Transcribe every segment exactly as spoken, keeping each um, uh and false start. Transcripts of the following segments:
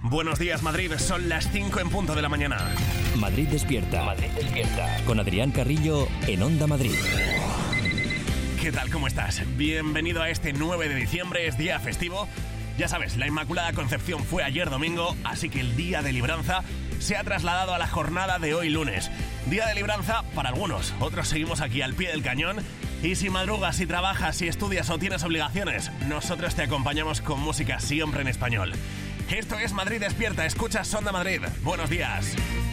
Buenos días, Madrid. Son las cinco en punto de la mañana. Madrid despierta. Madrid despierta. Con Adrián Carrillo en Onda Madrid. ¿Qué tal? ¿Cómo estás? Bienvenido a este nueve de diciembre, es día festivo. Ya sabes, la Inmaculada Concepción fue ayer domingo, así que el día de libranza se ha trasladado a la jornada de hoy lunes. Día de libranza para algunos, otros seguimos aquí al pie del cañón. Y si madrugas, si trabajas, si estudias o tienes obligaciones, nosotros te acompañamos con música siempre en español. Esto es Madrid Despierta, escuchas Onda Madrid. Buenos días.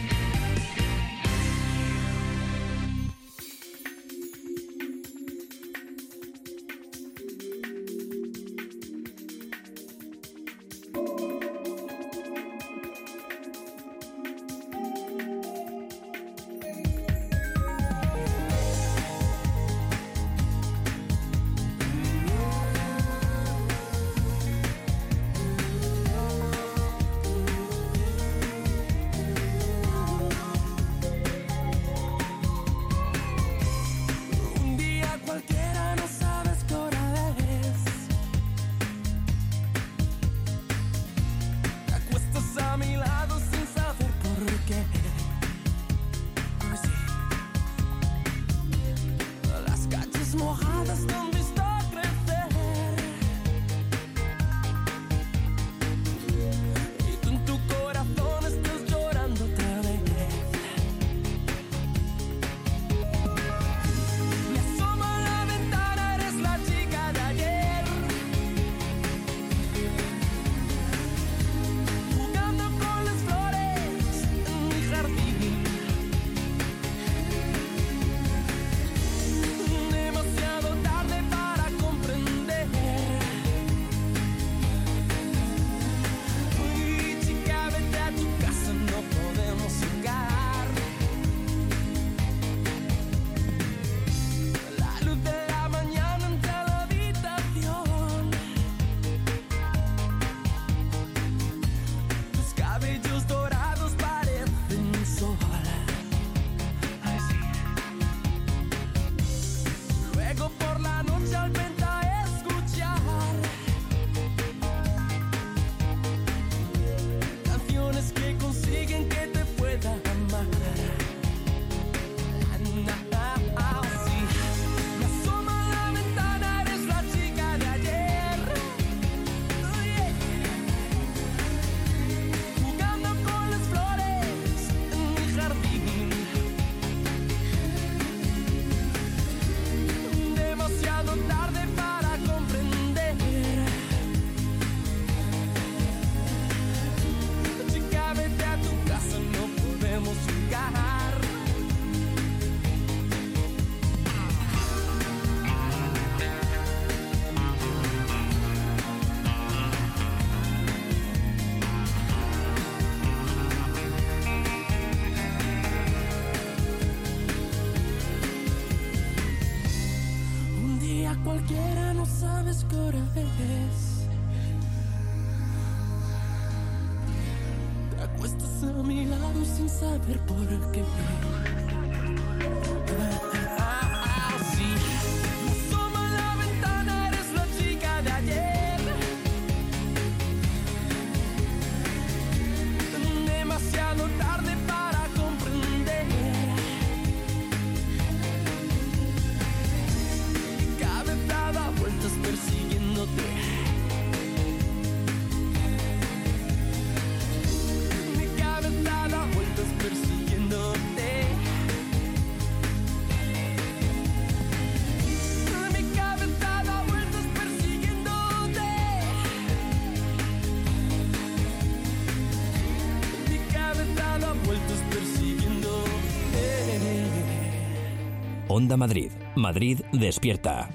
Onda Madrid. Madrid despierta.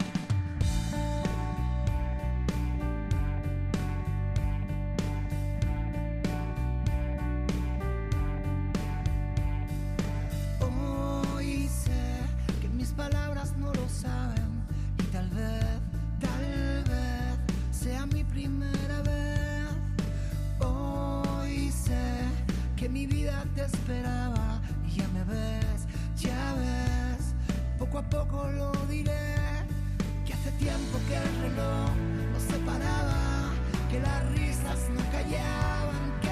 Hoy sé que mis palabras no lo saben y tal vez, tal vez sea mi primera vez. Hoy sé que mi vida te esperaba y ya me ves, ya ves. Poco a poco lo diré, que hace tiempo que el reloj nos separaba, que las risas no callaban,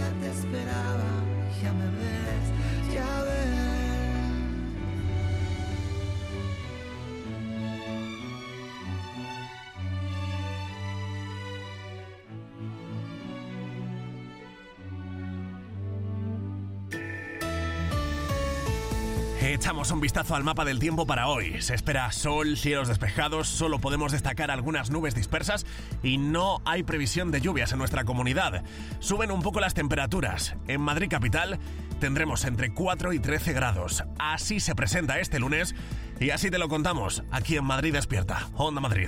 te esperaba, ya me ves, ya ves. Echamos un vistazo al mapa del tiempo para hoy. Se espera sol, cielos despejados, solo podemos destacar algunas nubes dispersas y no hay previsión de lluvias en nuestra comunidad. Suben un poco las temperaturas. En Madrid capital tendremos entre cuatro y trece grados. Así se presenta este lunes y así te lo contamos aquí en Madrid Despierta, Onda Madrid.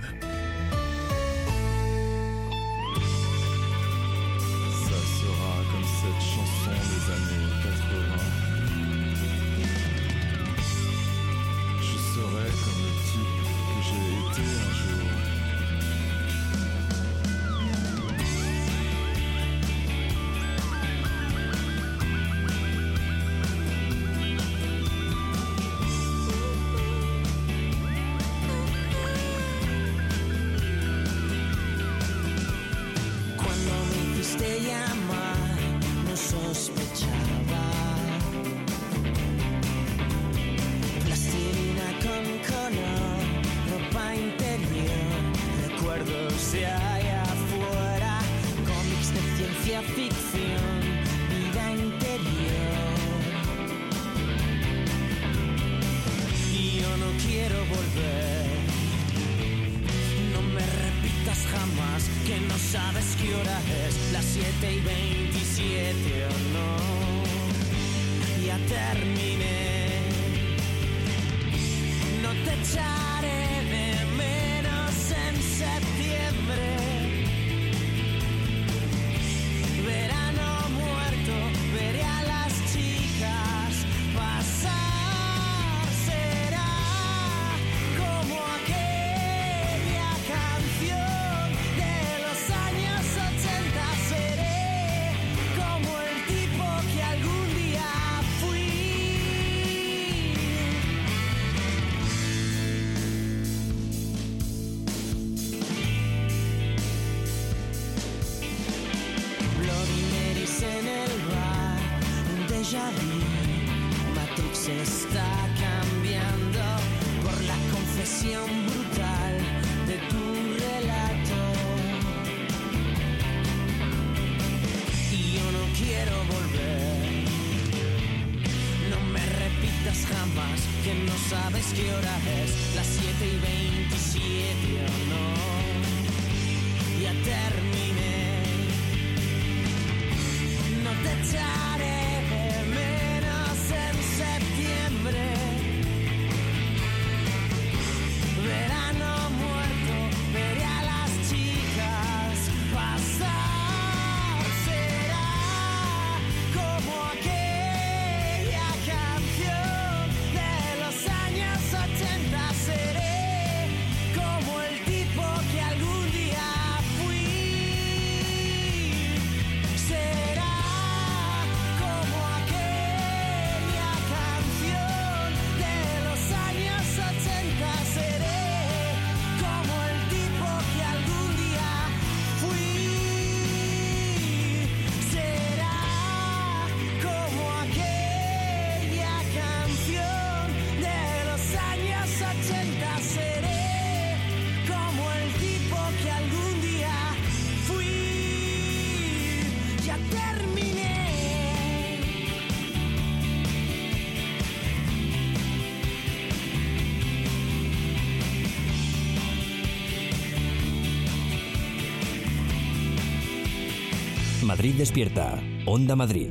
Madrid Despierta, Onda Madrid.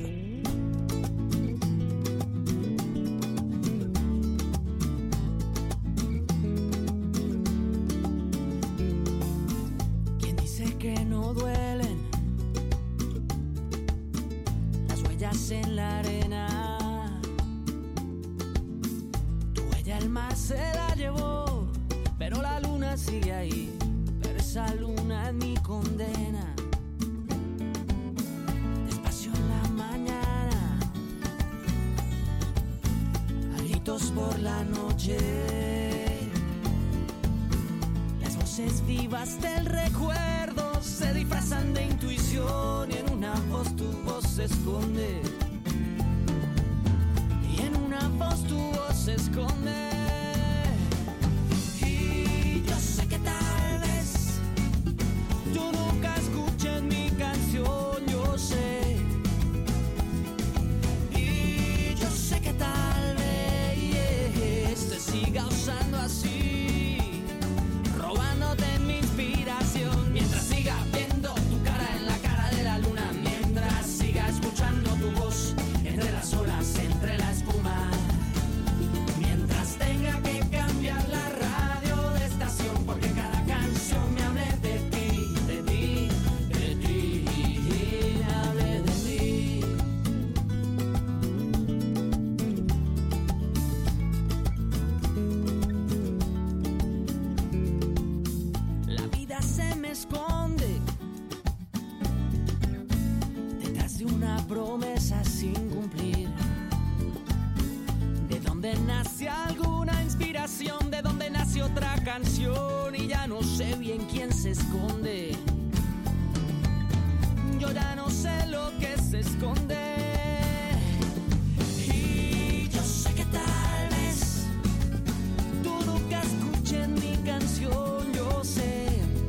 ¿Quién dice que no duelen las huellas en la arena? Tu huella el mar se la llevó, pero la luna sigue ahí, pero esa luna es mi condena. Por la noche, las voces vivas del recuerdo se disfrazan de intuición y en una voz tu voz se esconde, y en una voz tu voz se esconde. Y yo sé que tal vez tú nunca escuches mi canción, yo sé. Y yo sé que tal vez te siga usando así, robándote mi inspiración, mientras siga viendo tu cara en la cara de la luna, mientras siga escuchando tu voz entre las olas, entre la espuma, mientras tenga que cambiar la radio de estación, porque cada canción me hable de ti, de ti, de ti, me hable de ti. La vida se me esconde detrás de una promesa sin cumplir. De donde nace alguna inspiración, de donde nace otra canción, y ya no sé bien quién se esconde. Yo ya no sé lo que se esconde. Y yo sé que tal vez tú nunca escuches mi canción, yo sé.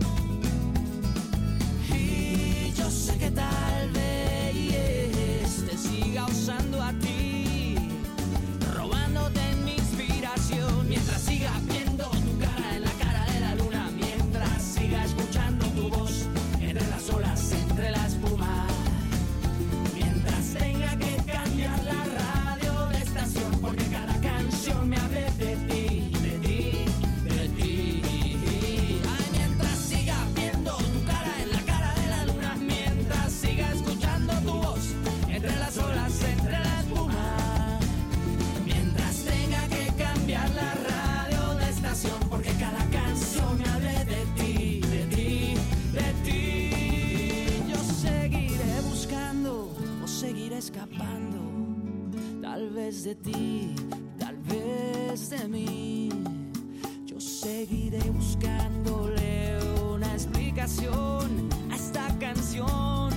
Y yo sé que tal vez te siga usando a ti, robándote mi inspiración, mientras siga viendo tu cara en la cara de la luna, mientras siga escuchando tu voz entre las olas, entre la espuma, mientras tenga que cambiar la radio de estación, porque cada canción me hable de ti, de ti, de ti. Ay, mientras siga viendo tu cara en la cara de la luna, mientras siga escuchando tu voz entre las olas, entre la espuma, mientras tenga que cambiar la radio de estación, porque cada canción me hable de ti, de ti, de ti. Yo seguiré buscando o seguiré escapando, tal vez de ti, tal vez de mí. Yo seguiré buscándole una explicación a esta canción.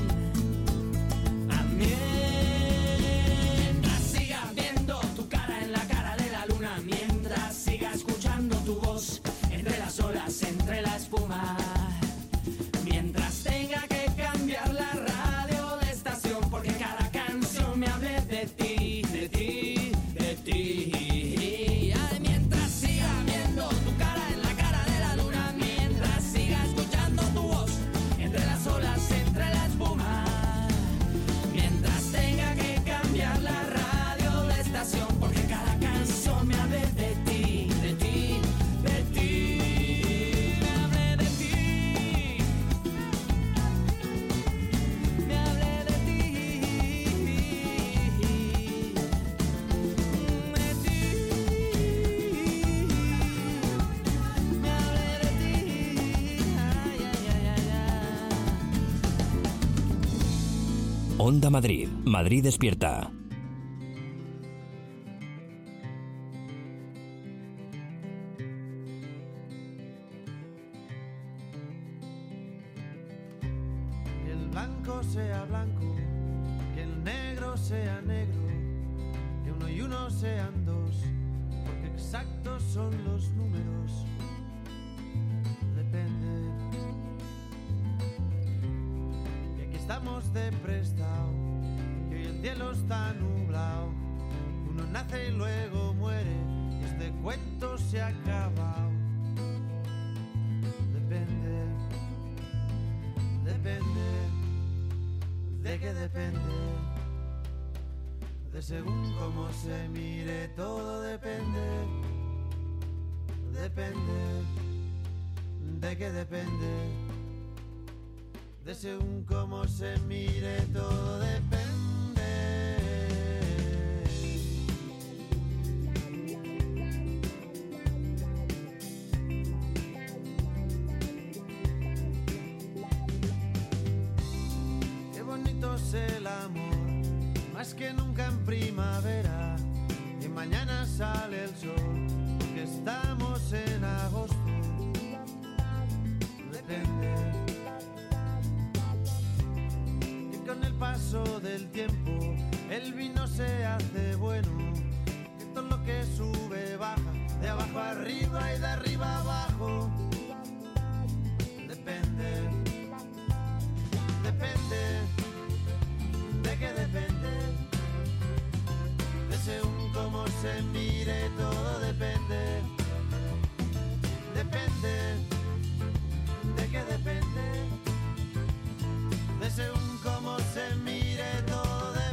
Mientras siga viendo tu cara en la cara de la luna, mientras siga escuchando tu voz entre las olas, entre la espuma, mientras tenga que cambiar la radio de estación, porque cada canción me hable de ti, de ti, de ti. Ay, mientras siga viendo tu cara en la cara de la luna, mientras siga escuchando tu voz entre las olas, entre la espuma, mientras tenga que cambiar la radio de estación, porque cada canción me hable de ti, de ti, de ti, me hable de ti, me hable de ti, de ti, me hable de ti, ay, ay, ay, ay, ay. Onda Madrid. Madrid despierta. Que el blanco sea blanco, que el negro sea negro, que uno y uno sean dos, porque exactos son los números. Depende. Y aquí estamos de prestado, que hoy el cielo está nublado. Uno nace y luego muere, y este cuento se ha acabado. Depende. Depende, de qué depende, de según cómo se mire, todo depende, depende, de qué depende, de según cómo se mire, todo depende. El amor, más que nunca en primavera, y mañana sale el sol, porque estamos en agosto. Depende, que con el paso paso del tiempo el vino se hace bueno, que todo lo que sube baja, de abajo arriba y de arriba abajo. Depende, depende, de qué depende, de según cómo se mire todo depende, depende, de qué depende, de según cómo se mire todo depende.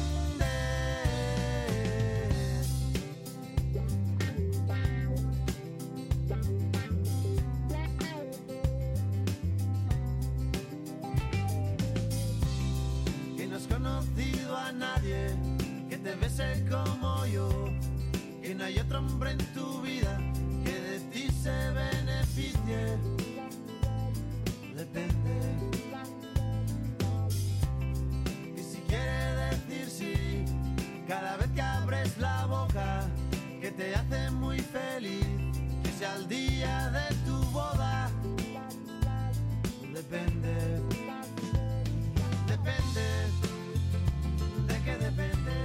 Que no has conocido a nadie que te bese como yo, que no hay otro hombre en tu vida que de ti se beneficie. Depende. Y si quiere decir sí, cada vez que abres la boca, que te hace muy feliz, que sea el día de tu boda. Depende. Depende. ¿De qué depende?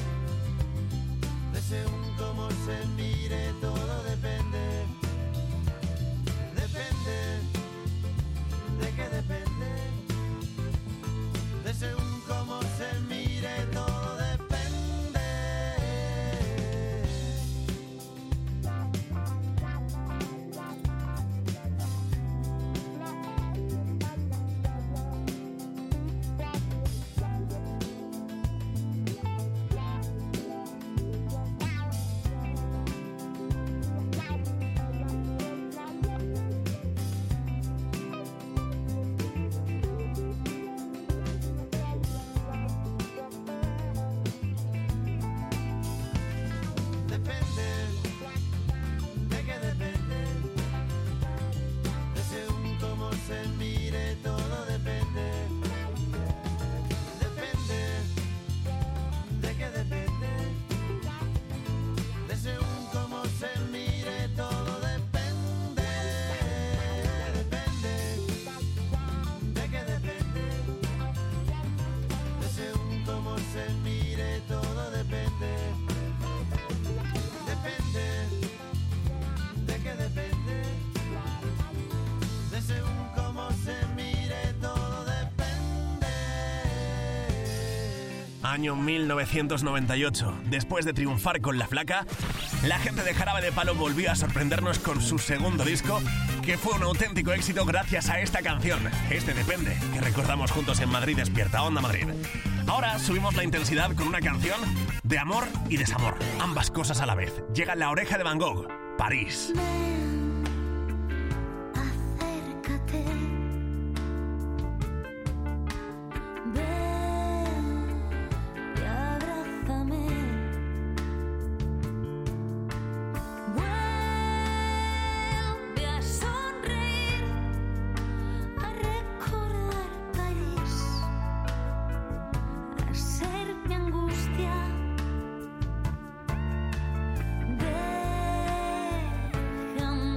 De según cómo se mire todo depende. Depende. ¿De qué depende? De según cómo se mire todo depende. Año mil novecientos noventa y ocho. Después de triunfar con La Flaca, la gente de Jarabe de Palo volvió a sorprendernos con su segundo disco, que fue un auténtico éxito gracias a esta canción, Este Depende, que recordamos juntos en Madrid Despierta, Onda Madrid. Ahora subimos la intensidad con una canción de amor y desamor, ambas cosas a la vez. Llega La Oreja de Van Gogh, París. Déjame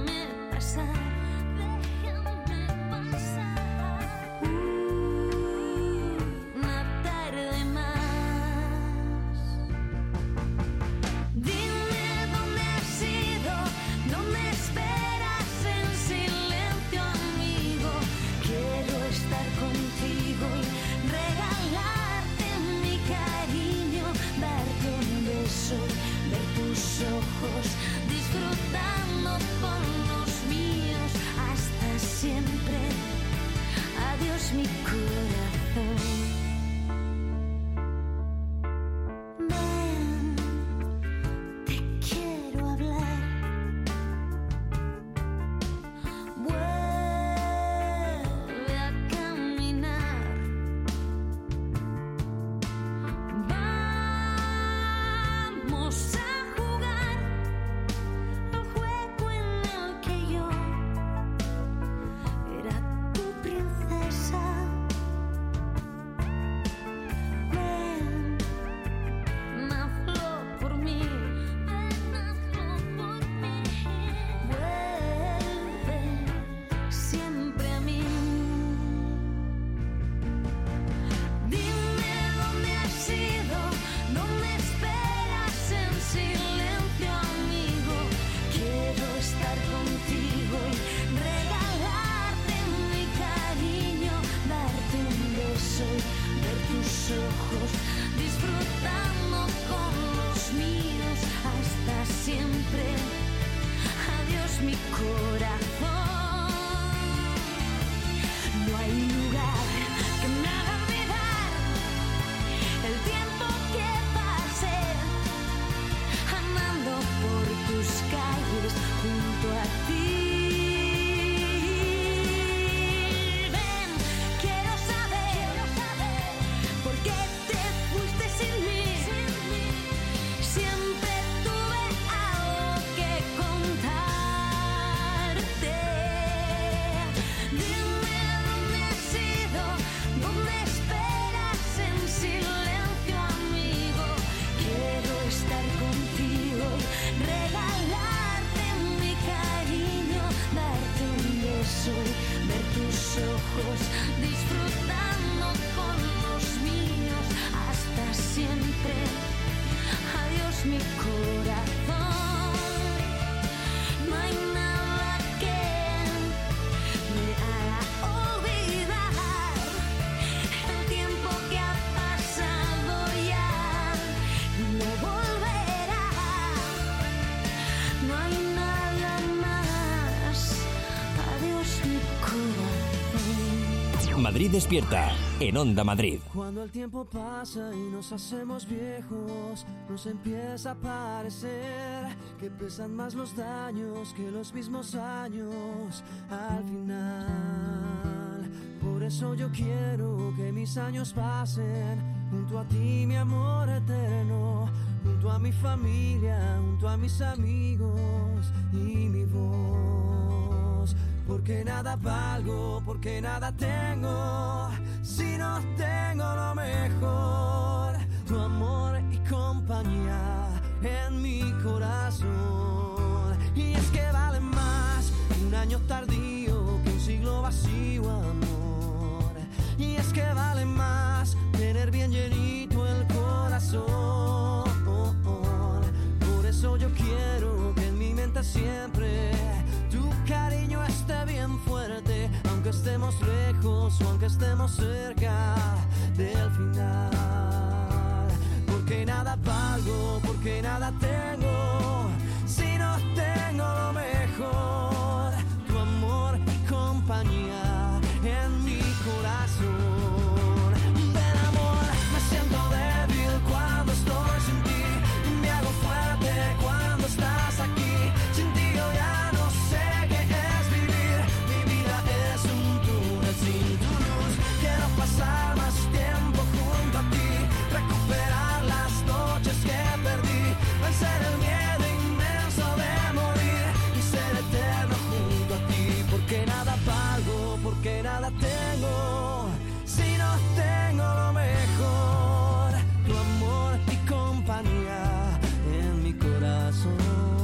Madrid Despierta, en Onda Madrid. Cuando el tiempo pasa y nos hacemos viejos, nos empieza a parecer que pesan más los daños que los mismos años al final. Por eso yo quiero que mis años pasen junto a ti, mi amor eterno, junto a mi familia, junto a mis amigos y mi voz. Porque nada valgo, porque nada tengo, si no tengo lo mejor, tu amor y compañía en mi corazón. Y es que vale más un año tardío que un siglo vacío, amor. Y es que vale más tener bien llenito el corazón. Por eso yo quiero que en mi mente siempre tu cariño esté bien fuerte, aunque estemos lejos o aunque estemos cerca del final. Porque nada valgo, porque nada tengo, si no tengo lo mejor, tu amor y compañía en mi corazón. Ven amor, me siento débil cuando estoy sin ti, me hago fuerte cuando estás aquí. Sin ti yo ya no sé qué es vivir, mi vida es un túnel sin tu luz. Quiero pasar más tiempo junto a ti, recuperar las noches que perdí, vencer el miedo inmenso de morir y ser eterno junto a ti. Porque nada valgo, porque nada tengo, si no tengo lo mejor, tu amor y compañía en mi corazón.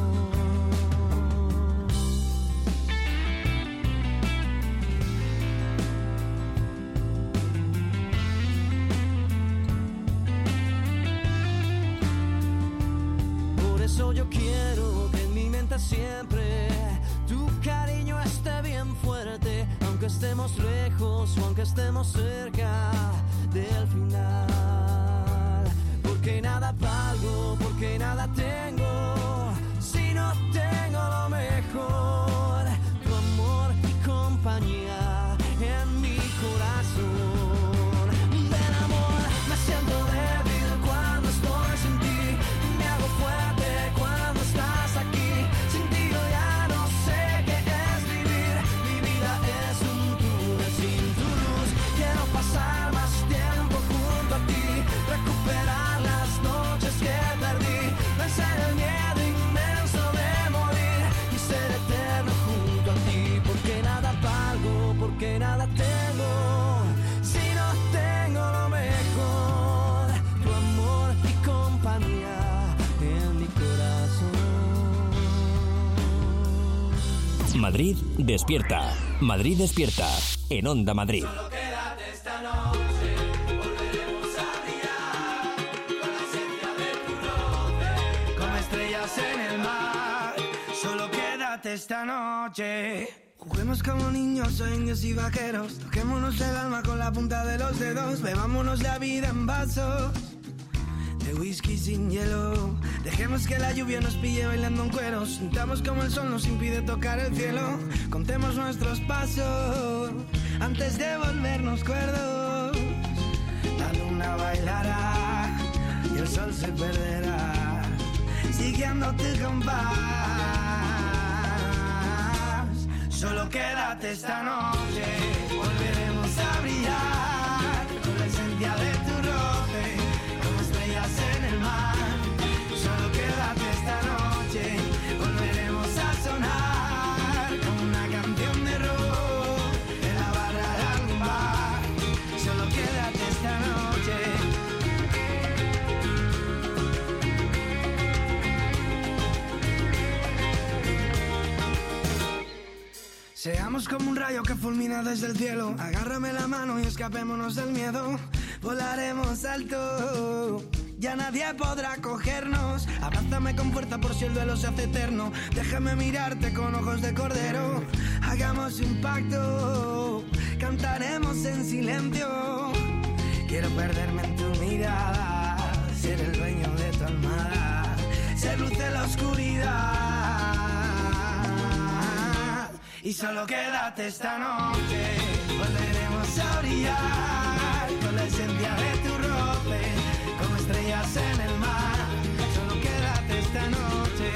Por eso yo quiero que en mi mente siempre tu cariño esté bien fuerte, aunque estemos lejos o aunque estemos cerca del final. Porque nada valgo, porque nada tengo, si no tengo lo mejor, tu amor y compañía en mi corazón. Ven amor, me siento débil cuando estoy sin ti, me hago fuerte cuando estás aquí. Sin ti yo ya no sé qué es vivir, mi vida es un túnel sin tu luz. Quiero pasar más tiempo junto a ti, recuperar las noches que perdí, vencer el miedo inmenso de morir y ser eterno junto a ti. Porque nada valgo, porque nada tengo, si no tengo lo mejor, tu amor y compañía en mi corazón. Madrid Despierta, Madrid Despierta, en Onda Madrid. Solo quédate esta noche, volveremos a brillar con la esencia de tu roce, como estrellas en el mar. Solo quédate esta noche. Juguemos como niños o indios y vaqueros, toquémonos el alma con la punta de los dedos, bebámonos la vida en vasos de whisky sin hielo. Dejemos que la lluvia nos pille bailando en cueros, sintamos como el sol nos impide tocar el cielo. Contemos nuestros pasos antes de volvernos cuerdos. La luna bailará y el sol se perderá, siguiendo tu compás. Solo quédate esta noche, volveremos a brillar con la esencia de tu roce, como estrellas en el mar. Solo quédate esta noche, volveremos a sonar como una canción de rock en la barra de algún bar. Solo quédate esta noche. Seamos como un rayo que fulmina desde el cielo, agárrame la mano y escapémonos del miedo. Volaremos alto, ya nadie podrá cogernos. Abrázame con fuerza por si el duelo se hace eterno. Déjame mirarte con ojos de cordero. Hagamos un pacto, cantaremos en silencio. Quiero perderme en tu mirada, ser el dueño de tu almohada, ser luz en la oscuridad. Y solo quédate esta noche, volveremos a abrir orillar con la esencia de tu roce, como estrellas en el mar. Solo quédate esta noche.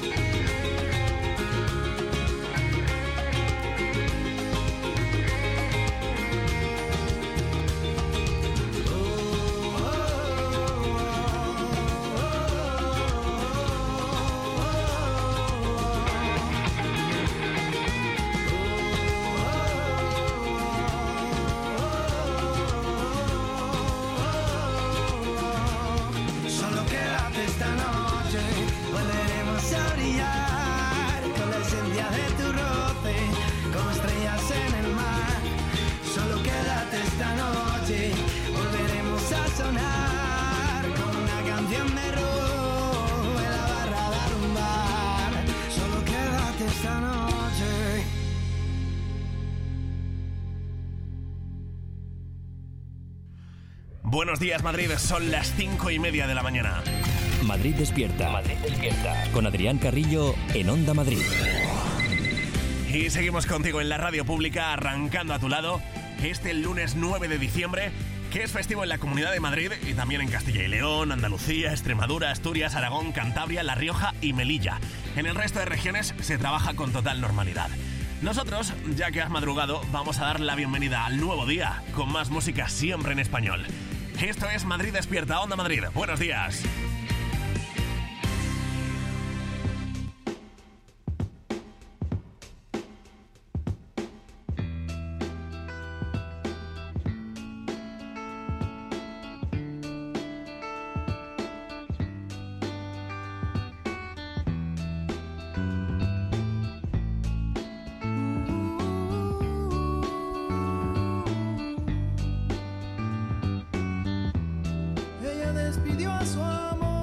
Buenos días, Madrid. Son las cinco y media de la mañana. Madrid despierta. Madrid despierta. Con Adrián Carrillo en Onda Madrid. Y seguimos contigo en la radio pública, arrancando a tu lado este lunes nueve de diciembre, que es festivo en la Comunidad de Madrid y también en Castilla y León, Andalucía, Extremadura, Asturias, Aragón, Cantabria, La Rioja y Melilla. En el resto de regiones se trabaja con total normalidad. Nosotros, ya que has madrugado, vamos a dar la bienvenida al nuevo día, con más música siempre en español. Esto es Madrid Despierta, Onda Madrid. Buenos días. Despidió a su amor.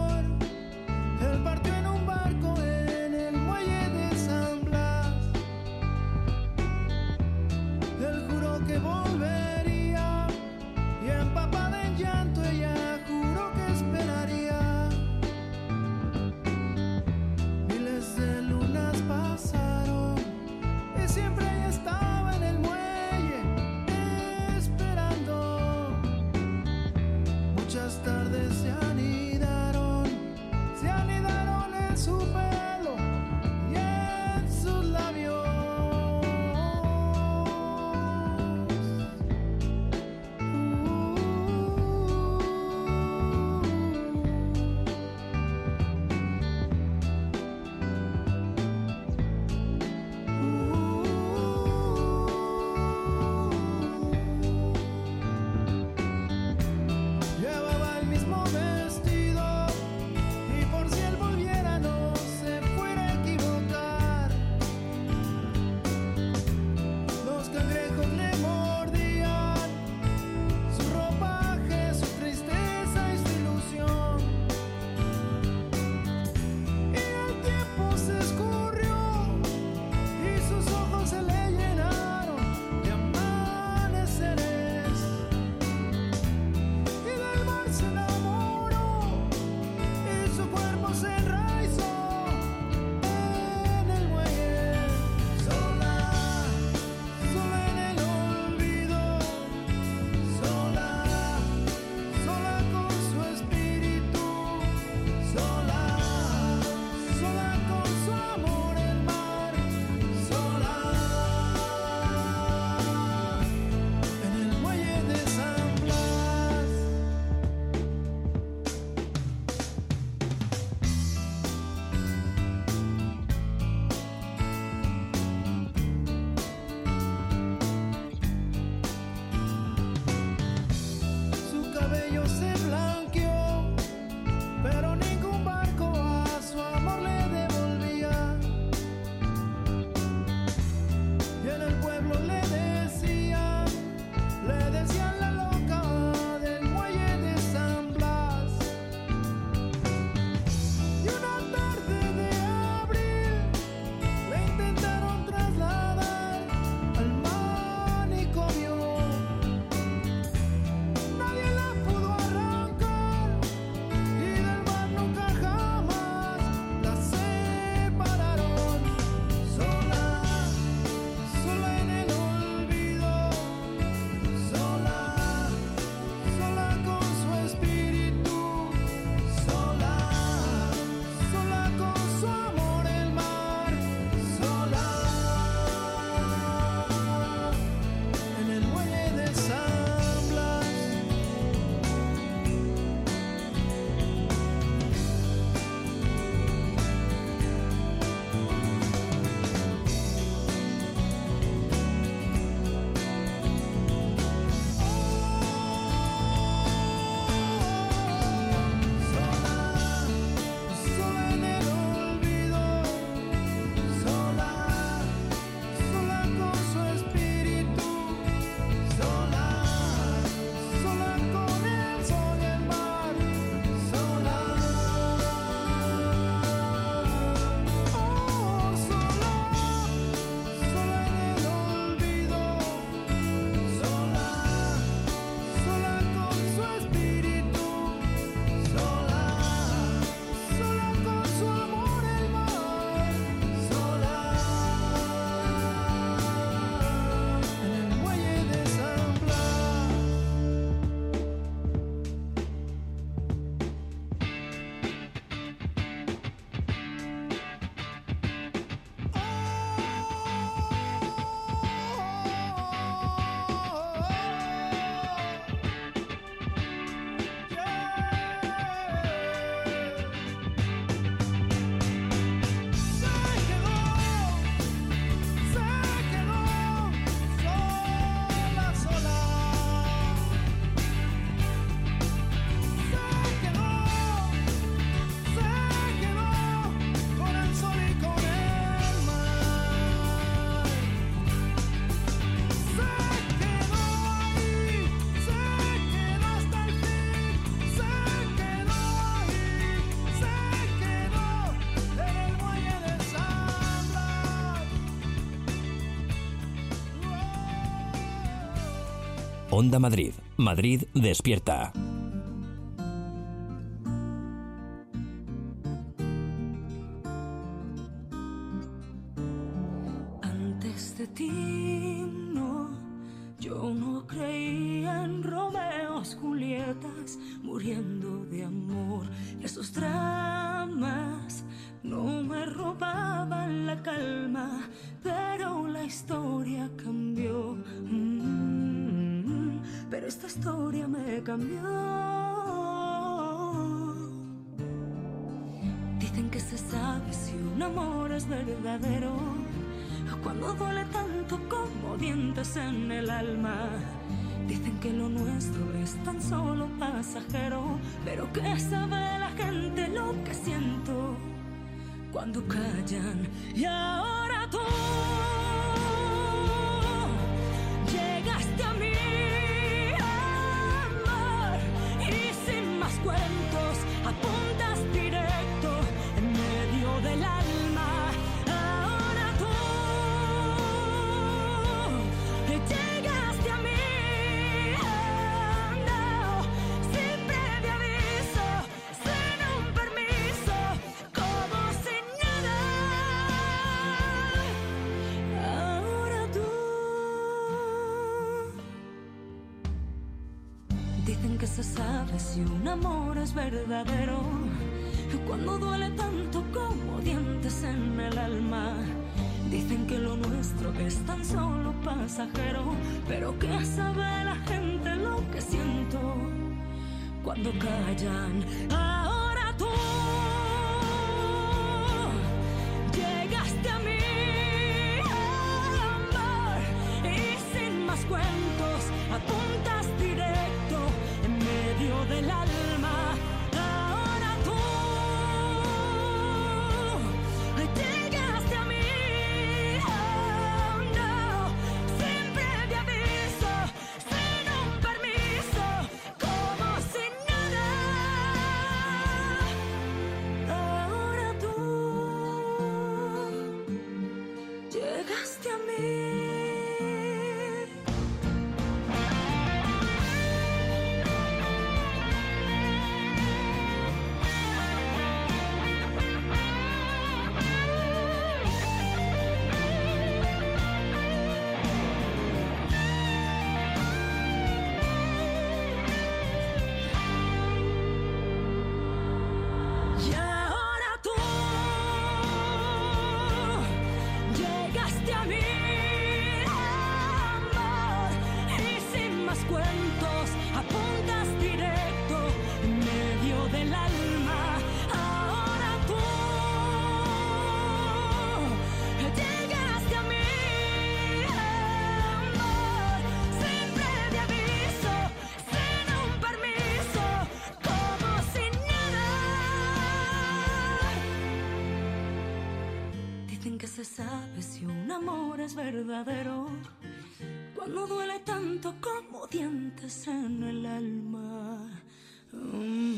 Onda Madrid. Madrid despierta. Antes de ti, no, yo no creía en Romeos, Julietas, muriendo de amor. Esos dramas no me robaban la calma, pero la historia cambió. Mm, pero esta historia me cambió. Dicen que se sabe si un amor es verdadero cuando duele tanto como dientes en el alma. Dicen que lo nuestro es tan solo pasajero, pero que sabe la gente lo que siento cuando callan. Y ahora tú llegaste a mí, amor, y sin más cuentos apuntas directo en medio del alma. Ahora tú llegaste a mí, oh, no, sin previo aviso, sin un permiso, como sin nada. Ahora tú. Dicen que se sabe si un amor es verdadero cuando duele tanto como dientes en el alma. Dicen que lo nuestro es tan solo pasajero, pero que sabe la gente lo que siento cuando callan. Ahora tú llegaste a mí, amor, y sin más cuentos apuntas directo en medio del alma. Ahora tú llegaste a mí, oh, no, sin previo aviso, sin un permiso, como sin nada. Ahora tú llegaste a mí. Y ahora tú llegaste a mí, amor, y sin más cuentos apuntas directo en medio del alma. Ahora tú llegaste a mí, amor, sin previo aviso, sin un permiso, como sin nada. Dicen que se sabe si un amor es verdadero cuando duele tanto como dientes en el alma. Mm.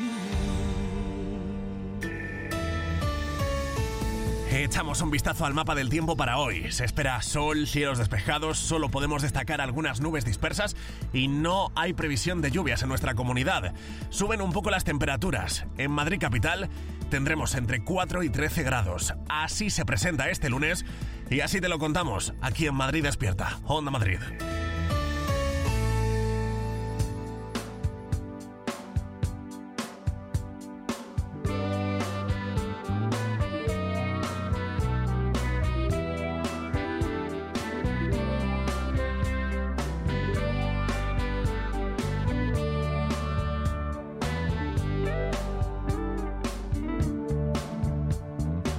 Echamos un vistazo al mapa del tiempo para hoy. Se espera sol, cielos despejados, solo podemos destacar algunas nubes dispersas y no hay previsión de lluvias en nuestra comunidad. Suben un poco las temperaturas. En Madrid capital tendremos entre cuatro y trece grados. Así se presenta este lunes y así te lo contamos aquí en Madrid Despierta, Onda Madrid.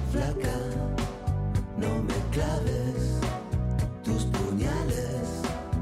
Flaca, no me claves tus puñales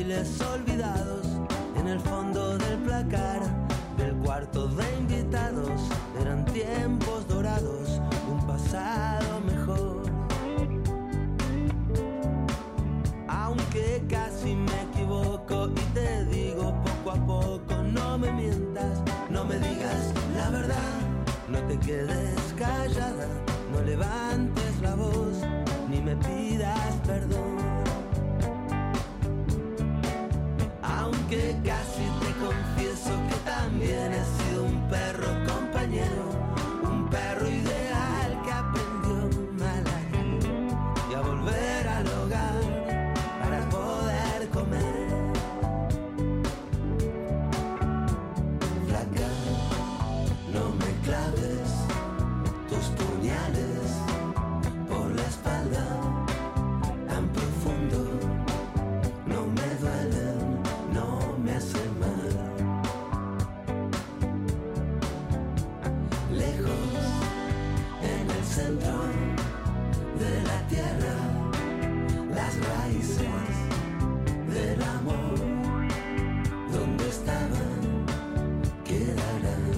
móviles olvidados en el fondo del placar del cuarto de invitados. Eran tiempos dorados, un pasado mejor. Aunque casi me equivoco y te digo poco a poco, no me mientas, no me digas la verdad, no te quedes callada, no levantes la voz, ni me pidas perdón. Aunque casi te confieso que también he sido un perro compañero, un perro ideal que aprendió mal a ir y a volver al hogar para poder comer. Flaca, no me claves tus puñales por la espalda tan profundo, no me duelen, no me hacen mal. Lejos, en el centro de la tierra, las raíces del amor, donde estaban, quedarán.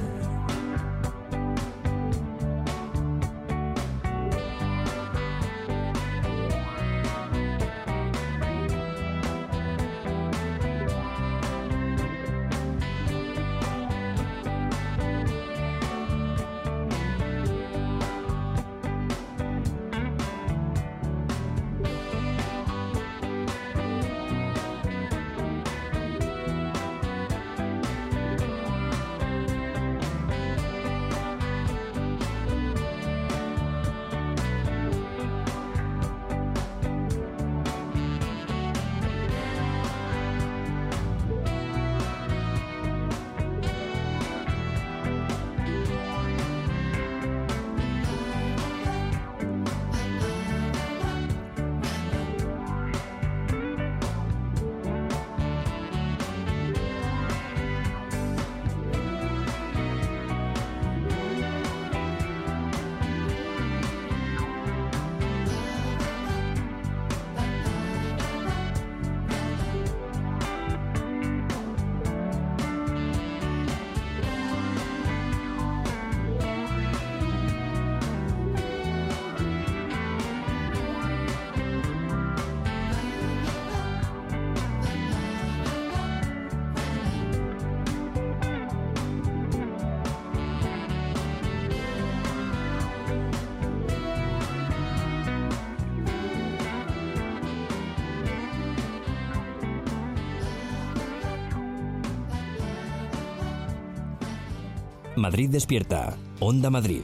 Madrid despierta. Onda Madrid.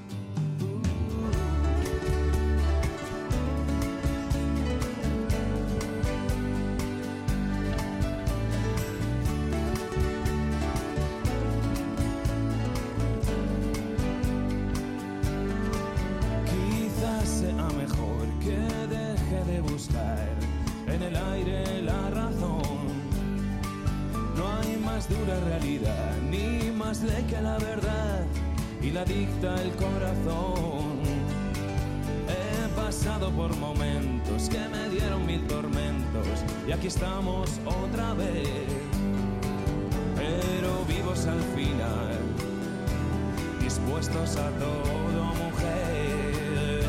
Quizás sea mejor que deje de buscar en el aire la razón. No hay más dura realidad ni más ley que la verdad, y la dicta el corazón. He pasado por momentos que me dieron mil tormentos y aquí estamos otra vez, pero vivos al final, dispuestos a todo, mujer.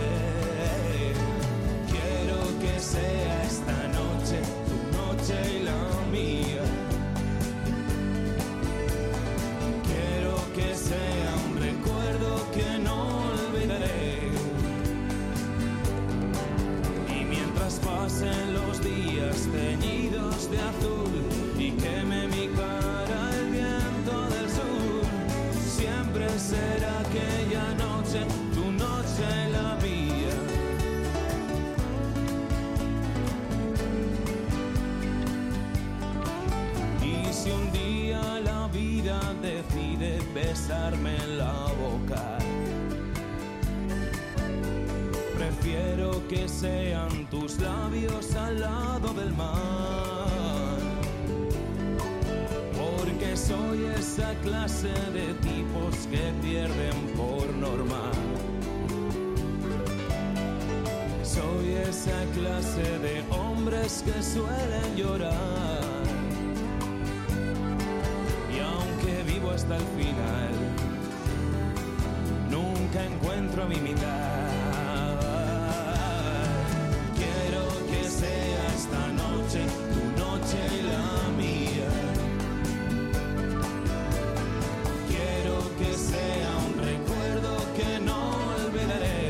Quiero que sea esta noche tu noche y la mía. Que sea un recuerdo que no olvidaré. Y mientras pasen los días teñidos de azul y queme mi cara el viento del sur, siempre será aquella noche tu noche y la mía. Y si un día la vida decide besarme en la boca, prefiero que sean tus labios al lado del mar, porque soy esa clase de tipos que pierden por norma. Soy esa clase de hombres que suelen llorar hasta el final. Nunca encuentro mi mitad. Quiero que sea esta noche tu noche y la mía. Quiero que sea un recuerdo que no olvidaré.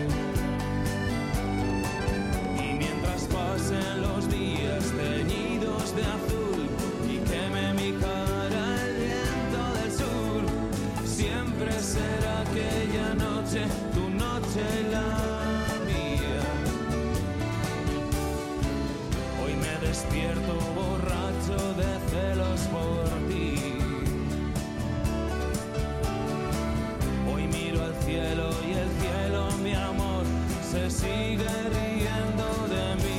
Y mientras pasen los días teñidos de azul y queme mi cara el viento del sur, siempre será aquella noche tu noche y la mía. Hoy me despierto borracho de celos por ti. Hoy miro al cielo y el cielo, mi amor, se sigue riendo de mí.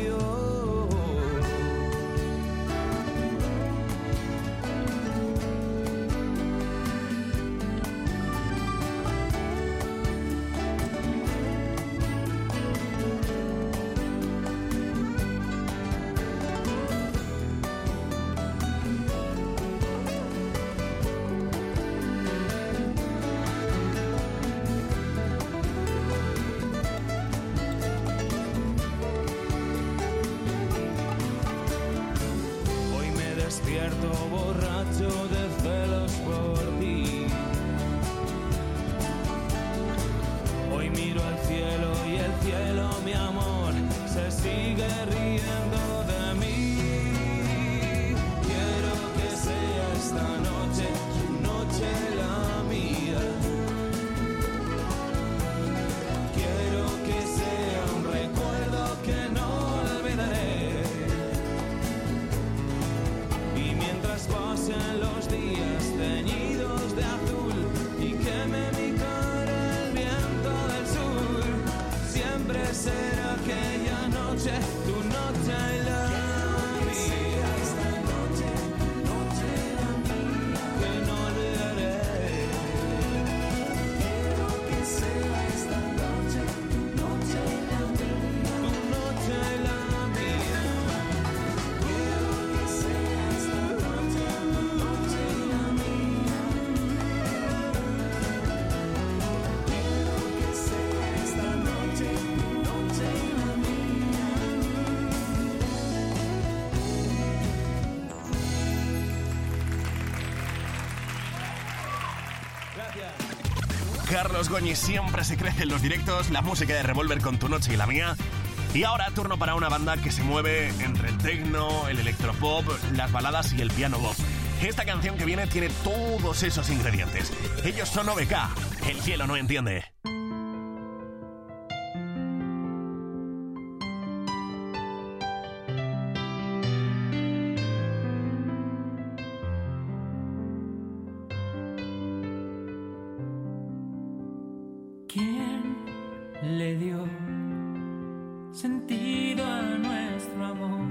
Despierto borracho de celos por ti. Hoy miro al cielo y el cielo, mi amor, se sigue riendo de mí. Quiero que sea esta noche tu noche y la mía. Quiero que sea un recuerdo que no olvidaré. Pasen los días teñidos de azul y queme mi cara el viento del sur, siempre será aquella noche tu noche y la mía. Esta noche, noche y la mía, que no olvidaré. Quiero que sea esta noche tu noche y la mía, tu noche y la mía. Quiero que sea esta noche. Carlos Goñi siempre se crece en los directos, la música de Revolver con Tu Noche y la Mía. Y ahora turno para una banda que se mueve entre el techno, el electropop, las baladas y el piano bop. Esta canción que viene tiene todos esos ingredientes. Ellos son O B K, El cielo no entiende. ¿Quién le dio sentido a nuestro amor?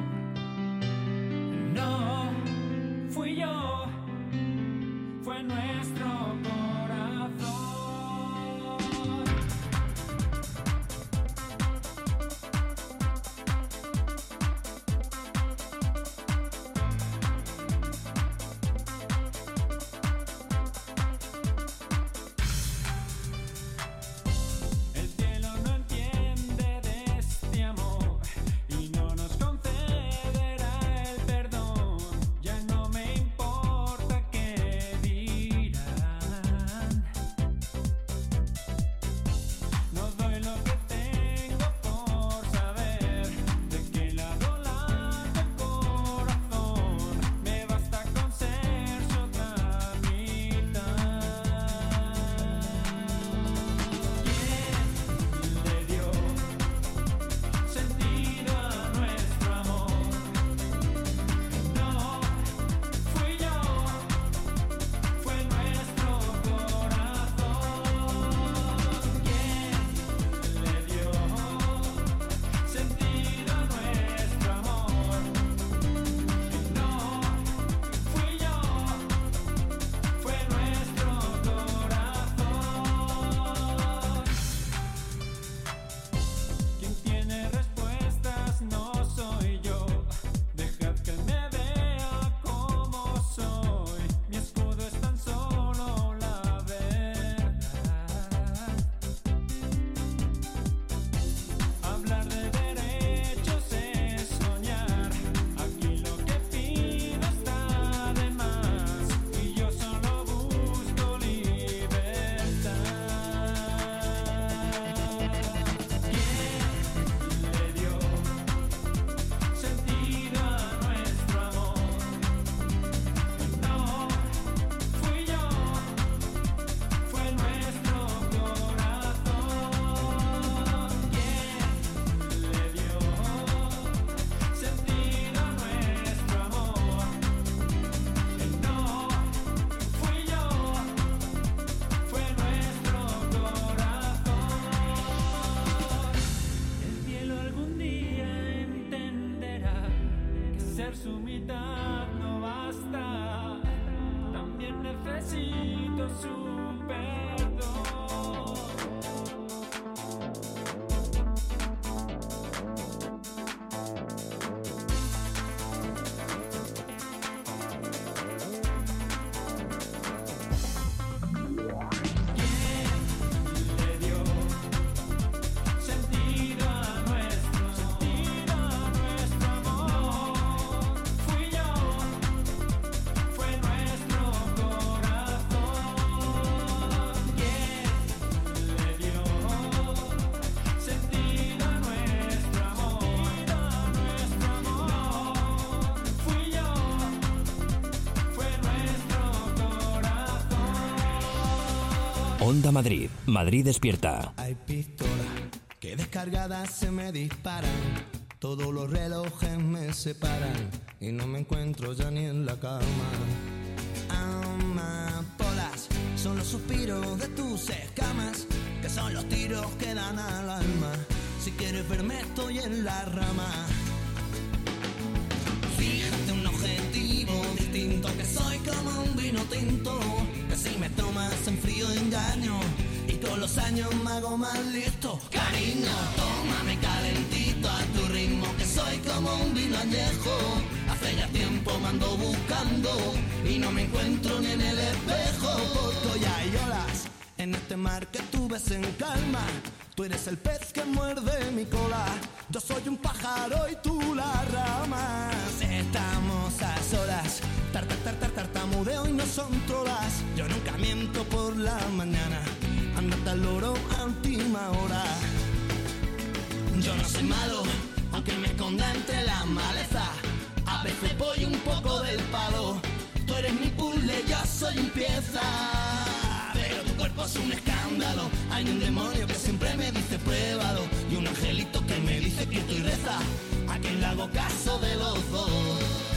No fui yo, fue nuestro corazón. su mitad no basta, también necesito su perdón. Onda Madrid, Madrid despierta. Hay pistolas que descargadas se me disparan, todos los relojes me separan y no me encuentro ya ni en la cama. Amapolas son los suspiros de tus escamas, que son los tiros que dan al alma. Si quieres verme estoy en la rama. Fíjate un objetivo distinto, que soy como un vino tinto, que si me tomas en frío engaño y con los años me hago más listo. Cariño, tómame calentito a tu ritmo, que soy como un vino añejo. Hace ya tiempo me ando buscando y no me encuentro ni en el espejo, porque ya hay olas en este mar que tú ves en calma. Tú eres el pez que muerde mi cola, yo soy un pájaro y tú la rama. Estamos a solas, tar, tar, tar, tar, tartamudeo y no son trolas. Yo nunca miento por la mañana, ándate al loro a última hora. Yo no soy malo, aunque me esconda entre la maleza. A veces voy un poco del palo, tú eres mi puzzle, yo soy un pieza. Pero tu cuerpo es un escándalo, hay un demonio que siempre me dice pruébalo, y un angelito que me dice que estoy reza, a quien le hago caso de los dos.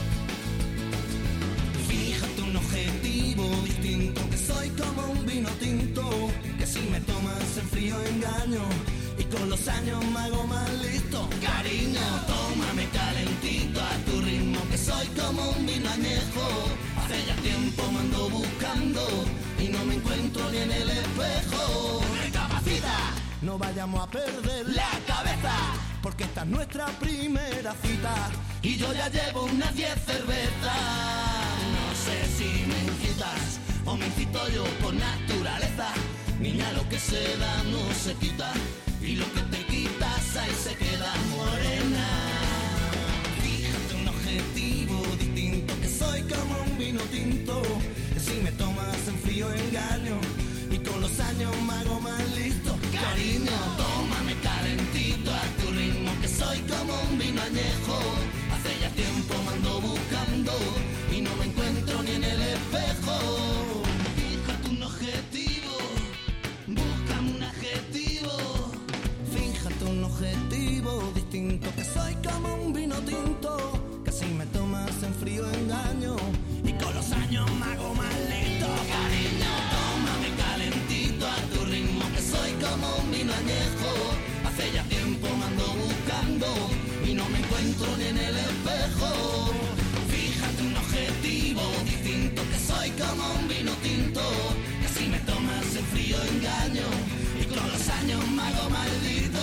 Fíjate un objetivo distinto, que soy como un vino tinto, que si me tomas en frío engaño y con los años me hago más listo. Cariño, tómame calentito a tu ritmo, que soy como un vino añejo. Hace ya tiempo me ando buscando y no me encuentro ni en el espejo. Recapacita, no vayamos a perder la cabeza, porque esta es nuestra primera cita y yo ya llevo unas diez cervezas. No sé si me incitas o me incito yo por naturaleza. Niña, lo que se da no se quita y lo que te quitas ahí se queda, morena. Fíjate un objetivo distinto, que soy como un vino tinto, que si me tomas en frío engaño y con los años me hago más listo. Cariño, tómame calentito a tu ritmo, que soy como un vino añejo. Hace ya tiempo me ando buscando y no me encuentro ni en el espejo. Fíjate un objetivo, búscame un adjetivo. Fíjate un objetivo distinto, que soy como un vino tinto, que si me tomas en frío engaño y con los años me hago más listo. Cariño, tómame calentito a tu ritmo, que soy como un vino añejo. Hace ya tiempo me ando buscando y no me encuentro ni en el espejo. Fíjate un objetivo distinto, que soy como un vino tinto, que si me tomas en frío engaño y con los años me hago maldito.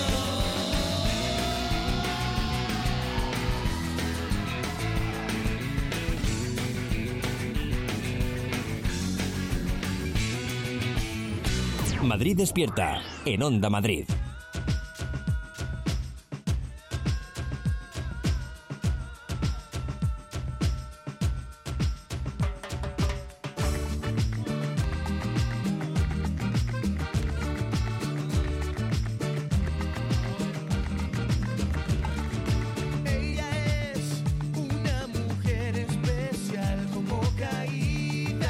Madrid despierta en Onda Madrid.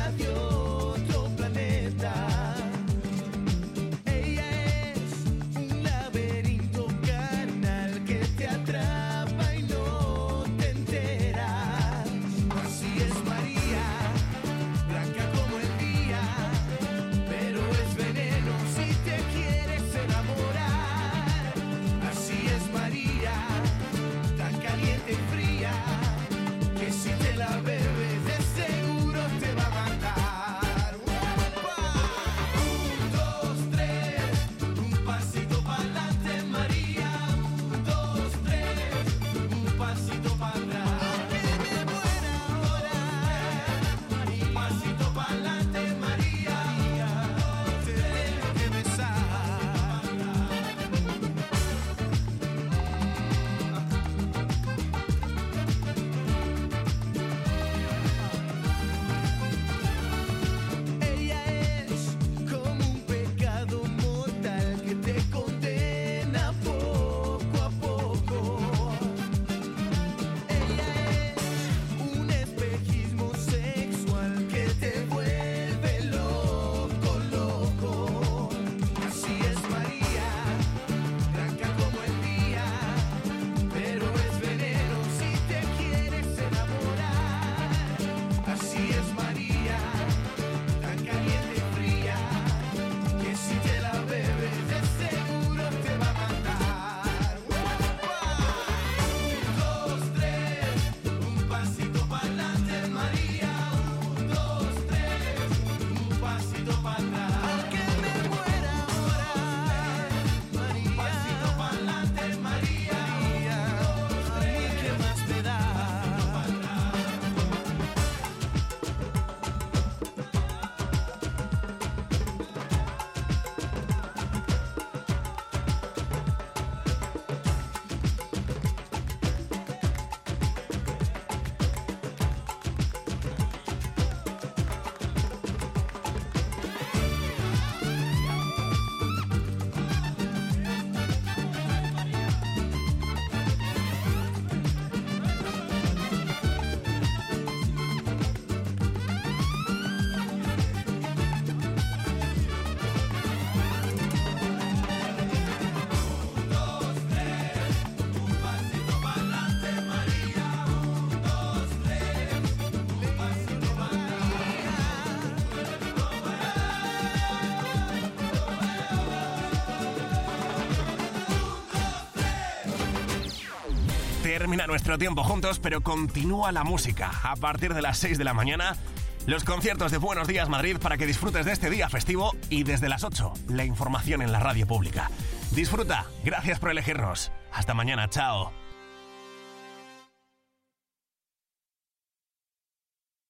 Ella es termina nuestro tiempo juntos, pero continúa la música. A partir de las seis de la mañana, los conciertos de Buenos Días Madrid para que disfrutes de este día festivo y desde las ocho, la información en la radio pública. Disfruta, gracias por elegirnos. Hasta mañana, chao.